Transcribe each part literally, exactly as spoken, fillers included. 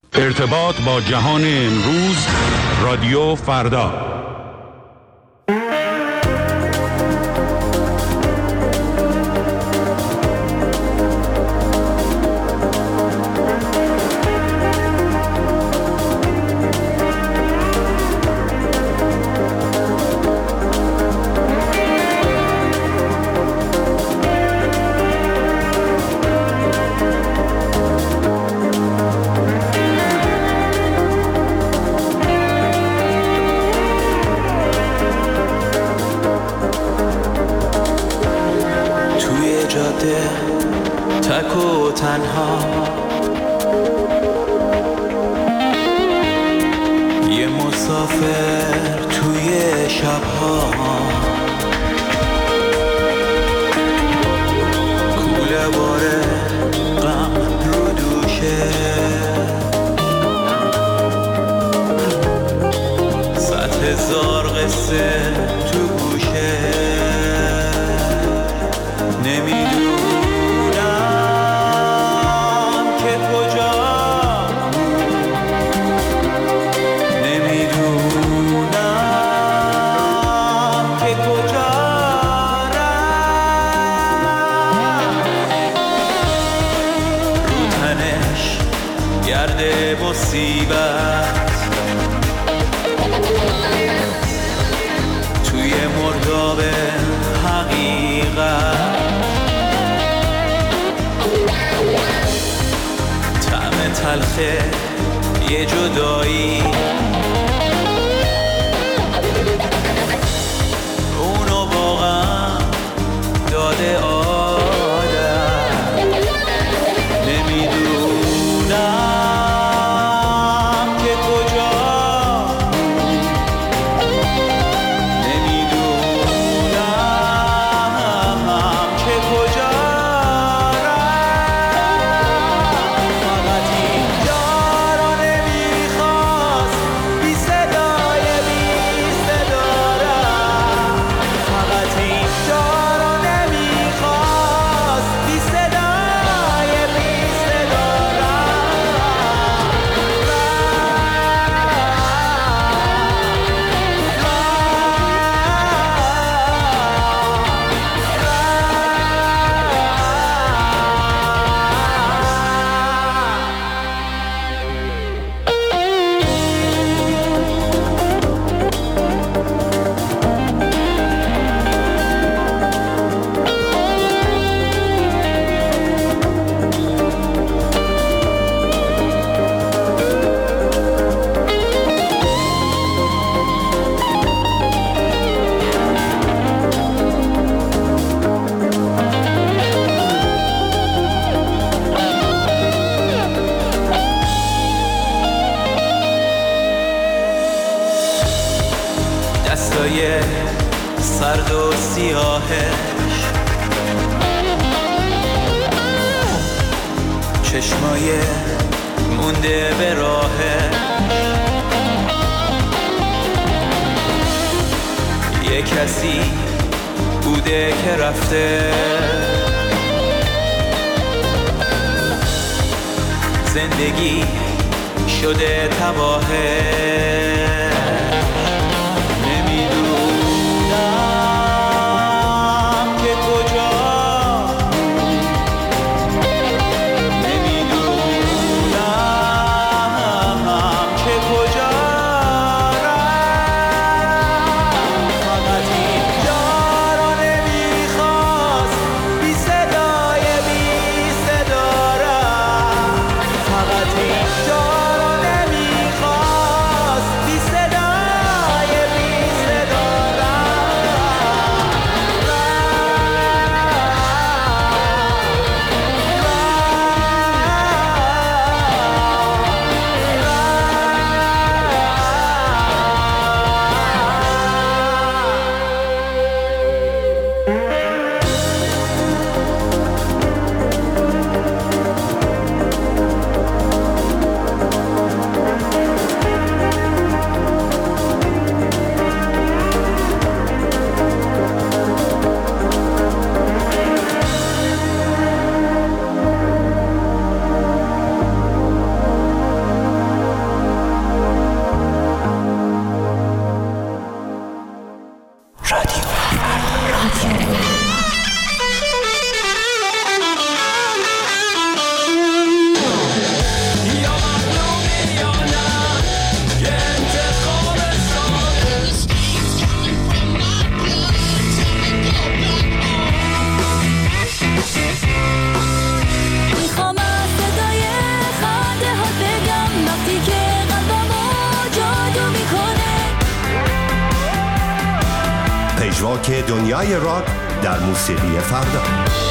ارتباط با جهان امروز، رادیو فردا. تک و تنها یه مسافر توی شبها، کوله باره غم رو دوشه، صد هزار قصه تو گوشه، نمیدونم مصیبت توی مرداب حقیقت، طعم تلخه یه جدایی، اونو واقعا داده آدم، نمیدونم سرد و سیاهش، چشمای مونده به راهش، یه کسی بوده که رفته، زندگی شده تباهه، بی پژواک دنیای راک در موسیقی فردا.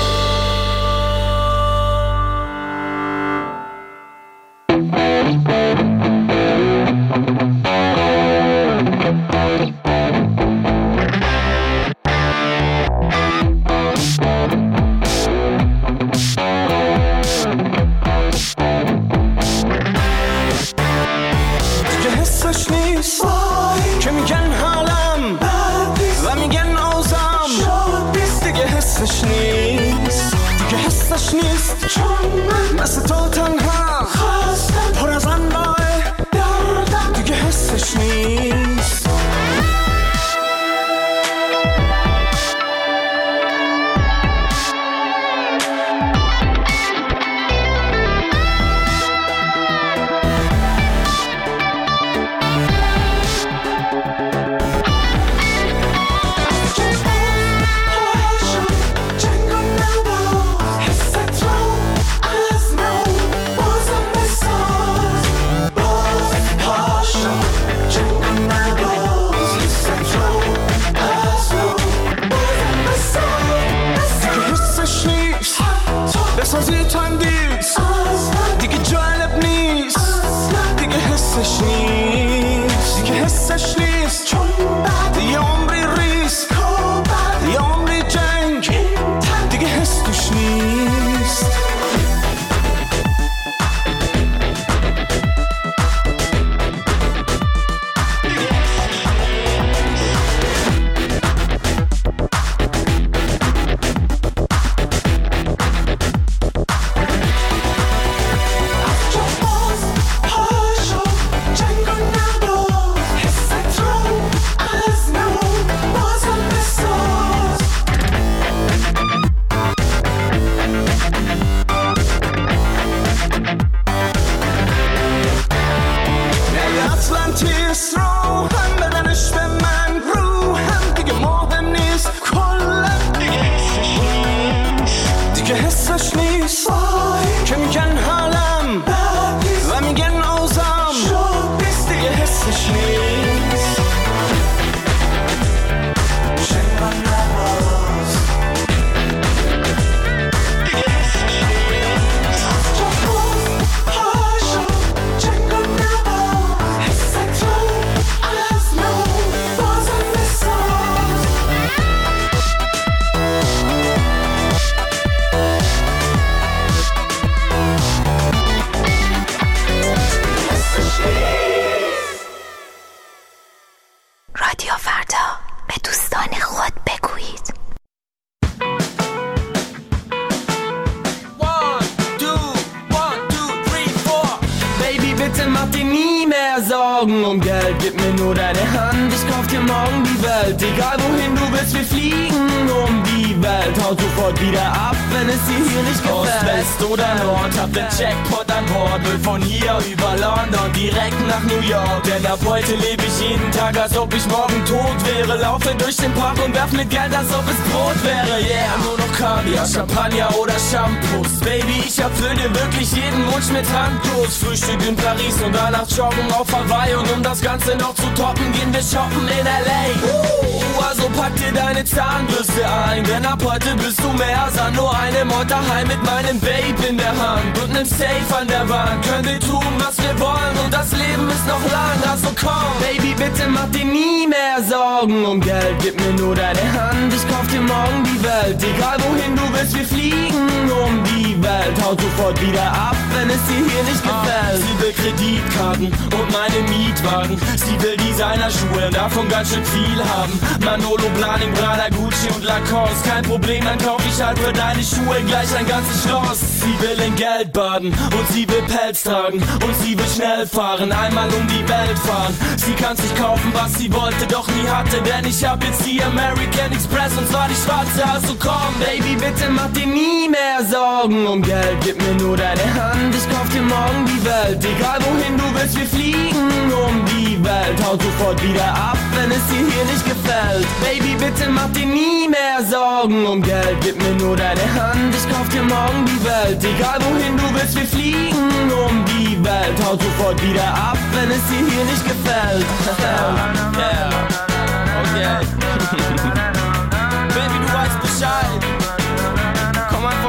Champagner oder Shampoos. Baby, ich erfülle wirklich jeden Wunsch mit Handkuss. Frühstück in Paris und danach joggen auf Hawaii. Und um das Ganze noch zu toppen, gehen wir shoppen in L A. Uh, also pack dir deine Zahnbürste ein, denn ab heute bist du mehr als nur eine Motorheim mit meinem Babe in der Hand und nem Safe an der Wand. Können wir tun, was wir wollen und das Leben ist noch lang. Also komm, Baby, bitte mach dir nie mehr Sorgen um Geld. Gib mir nur deine Hand, ich kauf dir morgen die Welt. Egal wohin du willst, wir fliegen um die Welt. Haut sofort wieder ab, wenn es dir hier nicht gefällt. Sie will Kreditkarten und meine Mietwagen. Sie will Designerschuhe, davon ganz schön viel haben. Manolo, Blahnik, Prada, Gucci und Lacoste. Kein Problem, dann kauf ich halt für deine Schuhe gleich ein ganzes Schloss. Sie will in Geld baden und sie will Pelz tragen und sie will schnell fahren, einmal um die Welt fahren. Sie kann sich kaufen, was sie wollte, doch nie hatte, denn ich hab jetzt die American Express und zwar die schwarze. Also komm, Baby, bitte mach dir nie mehr Sorgen um Geld. Gib mir nur deine Hand, ich kauf dir morgen die Welt. Egal wohin du willst, wir fliegen um die Welt. Haut sofort wieder ab, wenn es dir hier nicht gefällt. Baby, bitte mach dir nie mehr Sorgen um Geld. Gib mir nur deine Hand, ich kauf dir morgen die Welt. Egal wohin du willst, wir fliegen um die Welt. Haut sofort wieder ab, wenn es dir hier nicht gefällt. Yeah. Okay.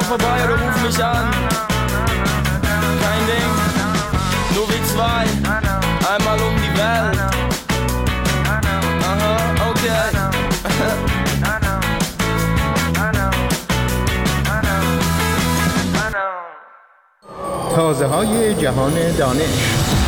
vorbei oder ruf mich an. Kein Ding, nur wir zwei, einmal um die Welt. Aha, okay. تازه های جهان دانش.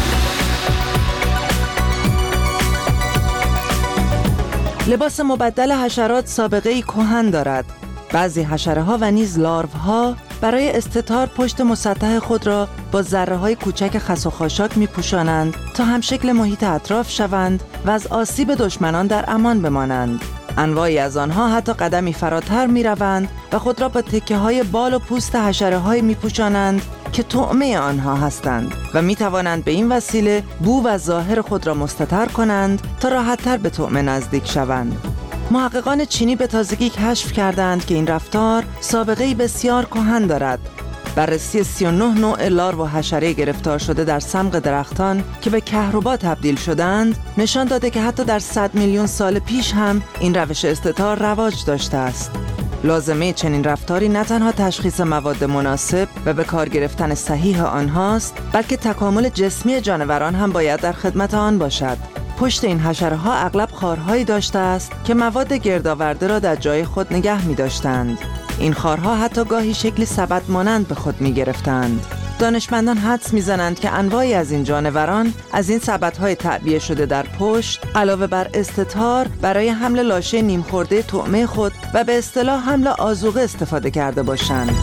لباس مبدل حشرات سابقه‌ای کهن دارد. بعضی حشره‌ها و نیز لاروها برای استتار پشت مسطح خود را با ذره‌های کوچک خس و خاشاک می‌پوشانند تا هم شکل محیط اطراف شوند و از آسیب دشمنان در امان بمانند. انواعی از آنها حتی قدمی فراتر می‌روند و خود را با تکه‌های بال و پوست حشره‌هایی می‌پوشانند که طعمه آنها هستند و می توانند به این وسیله بو و ظاهر خود را مستتر کنند تا راحت‌تر به طعمه نزدیک شوند. محققان چینی به تازگی کشف کردند که این رفتار سابقه‌ای بسیار کهن دارد. بررسی سی و نه نوع لارو و حشره گرفتار شده در صمغ درختان که به کهربا تبدیل شدند نشان داده که حتی در صد میلیون سال پیش هم این روش استتار رواج داشته است. لازمه چنین رفتاری نه تنها تشخیص مواد مناسب و به کار گرفتن صحیح آنهاست، بلکه تکامل جسمی جانوران هم باید در خدمت آن باشد. پشت این حشره‌ها اغلب خارهایی داشته است که مواد گردآورده را در جای خود نگه می داشتند. این خارها حتی گاهی شکلی سبد مانند به خود می گرفتند. دانشمندان حدس می‌زنند که انواعی از این جانوران از این سبدهای تعبیه شده در پشت علاوه بر استتار برای حمل لاشه نیم خورده طعمه خود و به اصطلاح حمل آذوقه استفاده کرده باشند.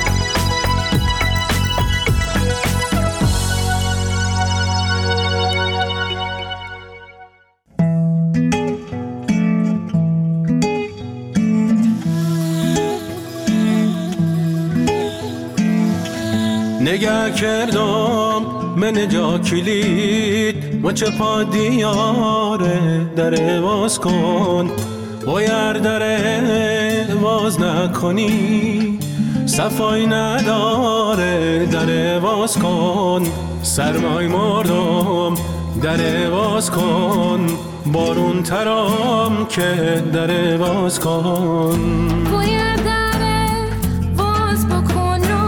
نگه کردم من جا کلید مچه پا دیاره در باز کن باید در باز نکنی صفای نداره در باز کن سرمای مردم در باز کن بارون ترام که در باز کن باید در باز بکنم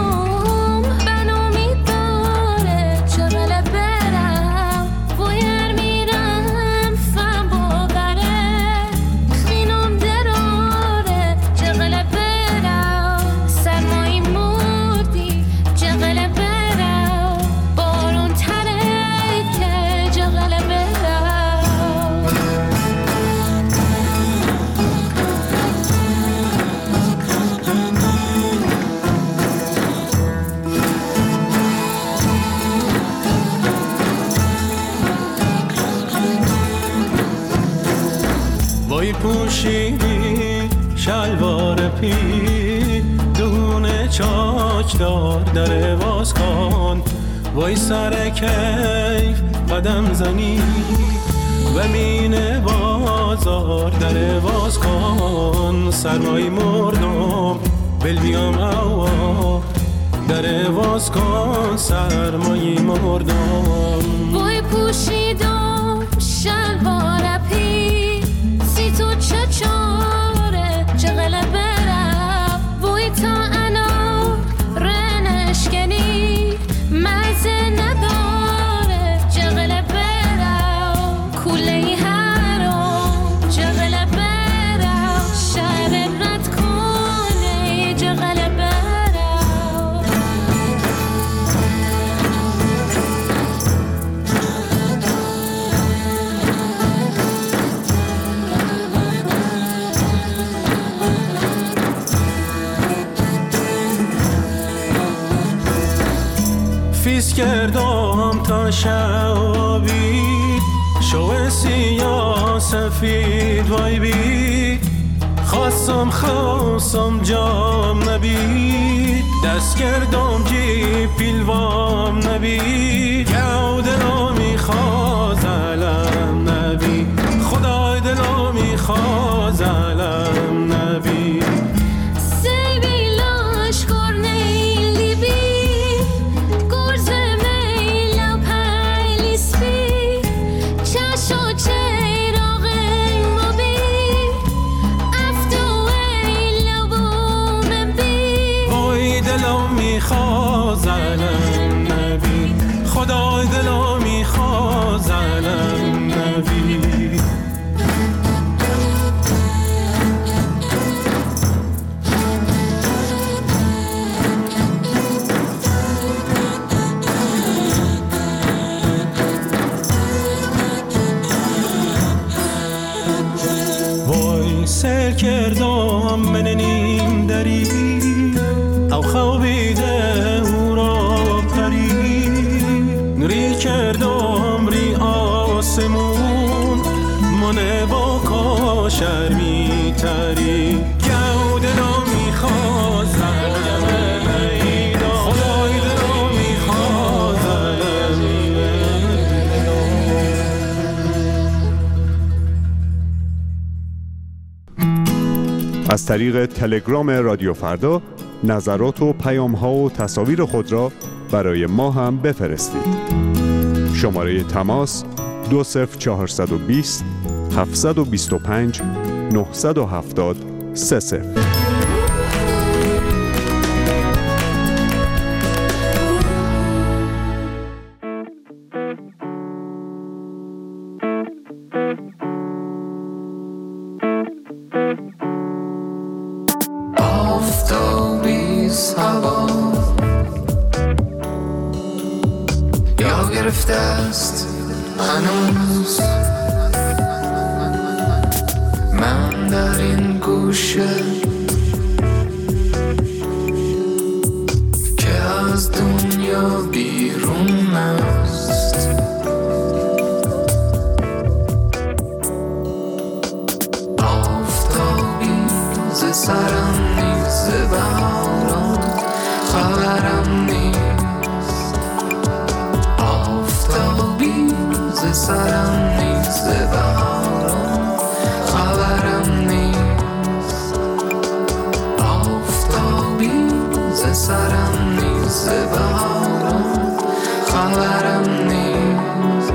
پوشیدی شلوار پی دونه چاچ دار در باز کن وای سر کیف قدم زنی و مین بازار در باز کن سرمای مردم بل بیام اوا در باز کن سرمای مردم وای پوشیدم شلوار پی تو چه چاره چقله برم وی تا انا رنشکنی مزه نداره چقله برم کوله هرم چقله برم شهر رد کنه چقله برم فیس کردم تا شبی شو سیاه سفید وای بی خواستم خواستم جام نبید دست کردم جی پیلوام نبید یاو دلو میخواز علم نبید خدای دلو میخواز علم نبید خدای دلا میخواد زنم نبی. وای سر کردم من نیم دری او خوابیده او را پری ری کردم ری آسمون منه با کاشر می تری گوده را می خواست زنم ایدا خدای را می خواست زنم. از طریق تلگرام رادیو فردا نظرات و پیام‌ها و تصاویر خود را برای ما هم بفرستید. شماره تماس دو صفر چهارصد و بیست هفتصد و بیست و پنج نهصد و هفتاد سه صفر. یا گرفته است هنوز من در این گوشه که از دنیا بیرون است. آفتابی ز سرم نیز بهاران خبرم نیست. آفتابی ز سرم نیز بهاران خبرم نیست. آفتابی ز سرم نیز بهاران خبرم نیست.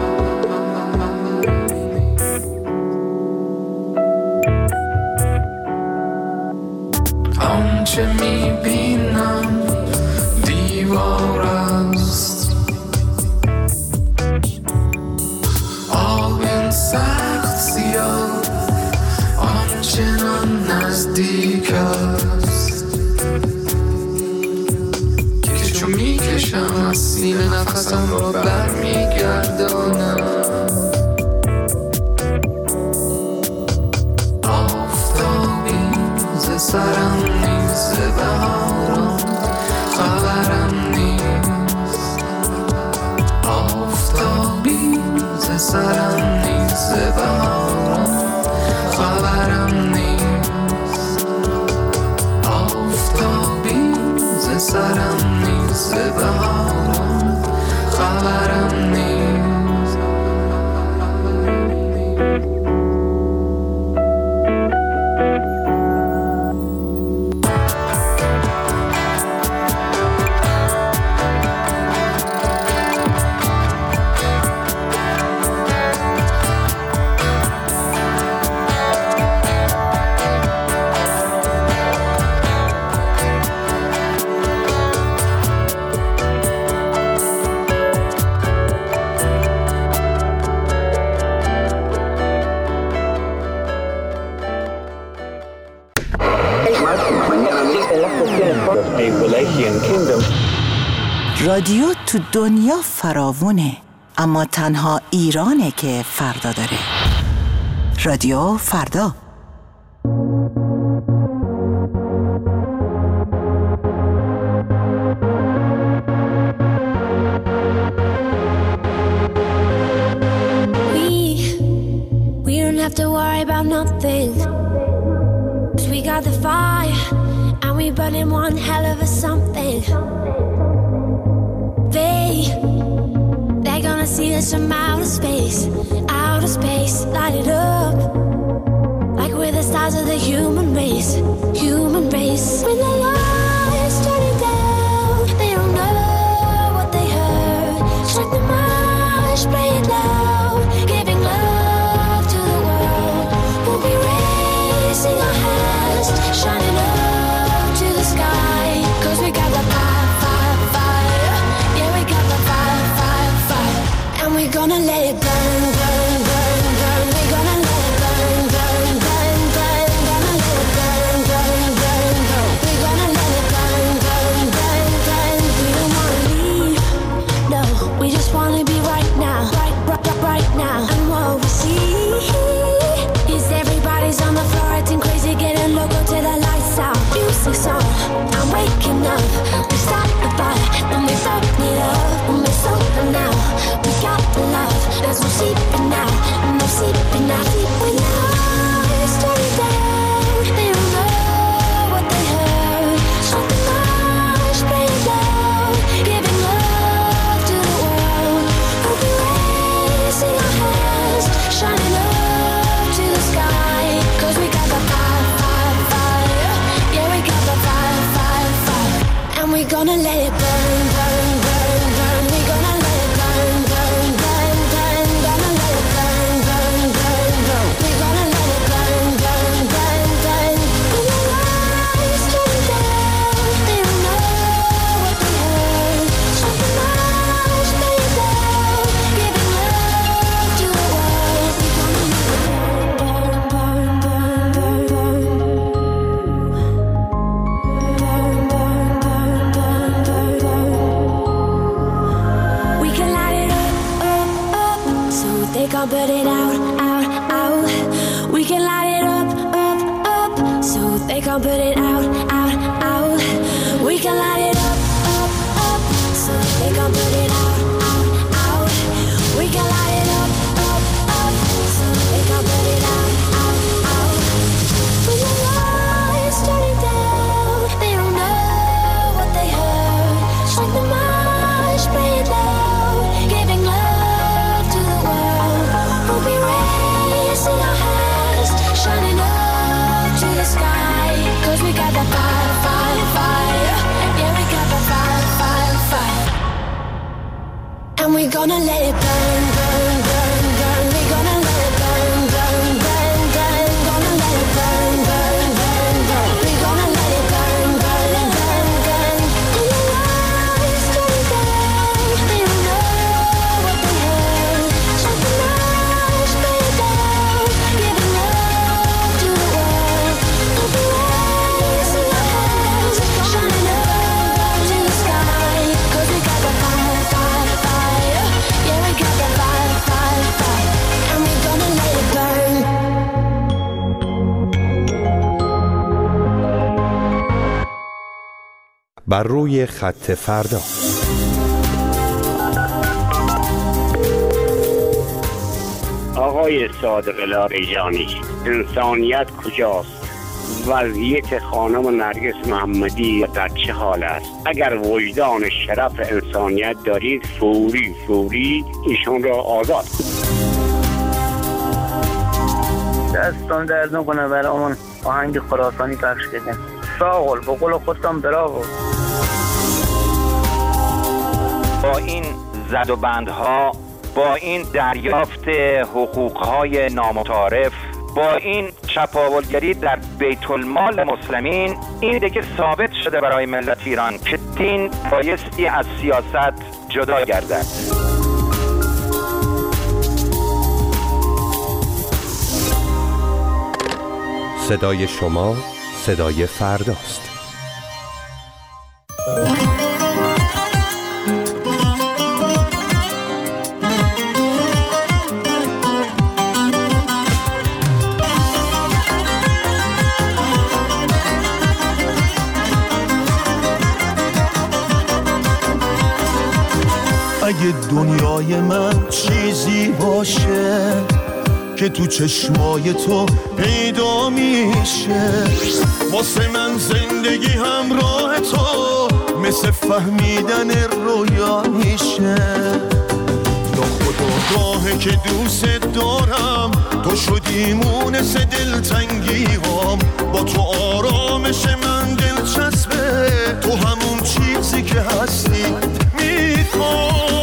آنچه میبینم دیوار است، آب سخت سیاه آنچنان نزدیک است که چون میکشم از سینه نفسم را برمیگردانم. آفتابی ز سرم نیز بهاران خبرم نیست. آفتابی ز سرم نیز بهاران خبرم نیست. آفتابی ز سرم نیز بهاران خبرم نیست. رادیو تو دنیا فراوونه، اما تنها ایرانه که فردا داره. رادیو فردا. We, we don't have to worry about nothing, 'cause we got the fire and we burning one hell of a something. They, they're gonna see us from outer space, outer space, light it up, like we're the stars of the human race, human race. When the lights turning down, they don't know what they heard. Strike the march, play it loud, giving love to the world. We'll be raising our hands, shining up to the sky, 'cause we got the power. gonna let it burn, burn, burn, burn. We gonna let it burn, burn, burn, burn. Gonna let it burn, burn, burn, burn. We gonna let it burn, burn, burn, burn. We don't wanna leave, no. We just wanna be right now, right, right, right, right now. And what we see is everybody's on the floor acting crazy, getting loco till the lights out. Music's on, I'm waking up. We stop the fire, and we burn it up. And we're sober now, we got the love. There's no sleeping now, no sleeping now. Sleeping now, it's starting down. They don't know what they heard. Shut the marsh, bring it down. Giving love to the world. We'll be raising our hands, shining up to the sky. Cause we got the fire, fire, fire. Yeah, we got the fire, fire, fire. And we're gonna let it burn, burn, burn, burn. We're gonna let it burn, burn, burn, burn. Gonna let it burn, burn, burn, burn. We're gonna let it burn, burn, burn, burn. When the lights turn down, they don't know what they heard. Shut the marsh, bring it down. Giving love to the world. We're gonna let it burn, burn, burn, burn, burn, burn. We can light it up, up, up, so they can't put it out, out, out. We can light it up, up, up, so they can't put it out, out, out. We can light it up, up, up, so they can't put it out, out, out. We can light it up, up, up, so they can't put it out, out, out. When the lights turning down, they don't know what they heard. Strike the march, bring it down, giving love to the world. We'll be raising our hands, shining up to the sky. Cause we got the fire, fire, fire. Yeah, we got the fire, fire, fire. And we're gonna let it burn, burn, burn, burn. We're gonna let it burn, burn, burn, burn. Gonna let it burn, burn, burn, burn. We're gonna let it burn, burn, burn, burn. When the lights turn down, they don't know what they heard. Shut the marsh, bring it down. Giving love to the world. We'll be raising our hands, shining up to the sky. Cause we got the fire, fire, fire. Yeah, we got the fire, fire, fire. And we're gonna let it burn. بر روی خط فردا. آقای صادق لاریجانی، انسانیت کجاست؟ وضعیت خانم نرگس محمدی در چه حال است؟ اگر وجدان شرف انسانیت دارید فوری فوری ایشون را آزاد کنید. دستان درد نکنه برامون آهنگ خراسانی پخش بدین. ساغل به قول خودتان براو. با این زد و بندها، با این دریافت حقوقهای نامتعارف، با این چپاولگری در بیت المال مسلمین، این دیگه ثابت شده برای ملت ایران که دین بایستی از سیاست جدا گردد. صدای شما صدای فرداست. اگه دنیای من چیزی باشه که تو چشمای تو پیدا میشه، واسه من زندگی همراه تو مثل فهمیدن رویا میشه. یا خدا راهه که دوست دارم تو شدی مونس دلتنگی هم، با تو آرامش من دلچسبه، تو همون چیزی که هستی میخوام.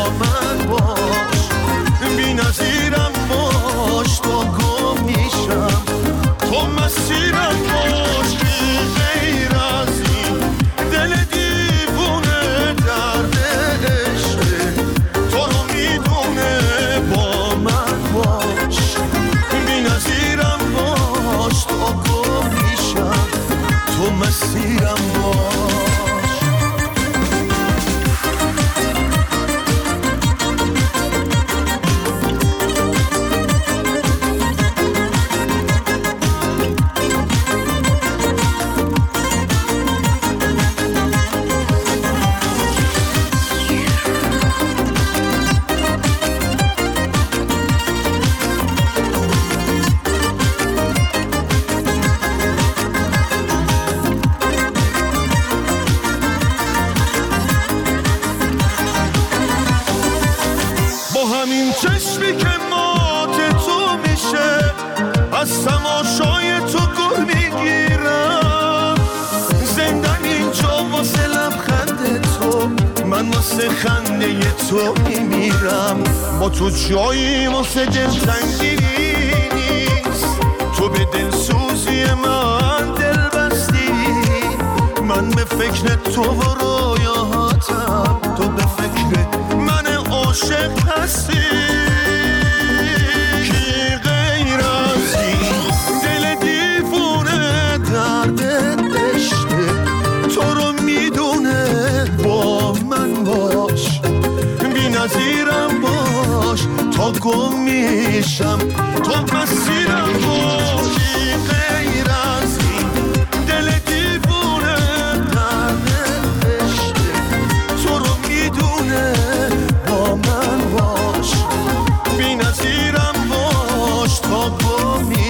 نظیرم باش تا گم میشم، از تماشای تو گل میگیرم. زندم اینجا واسه لبخند تو، من واسه خنده تو میمیرم. با تو جایی واسه دلتنگی نیست، تو به دلسوزی من دل بستی. من به فکر تو و رویاهاتم، تو به فکر من عاشق هستی. کی غیر از این دل دیوونه درد عشقه، تو رو میدونه. با من باش، بی نظیرم باش تا گم میشم، تو مسیرم باش. کی غیر از این دل دیوونه درد عشقه، تو رو میدونه. با من باش، بی نظیرم باش تا گم میشم.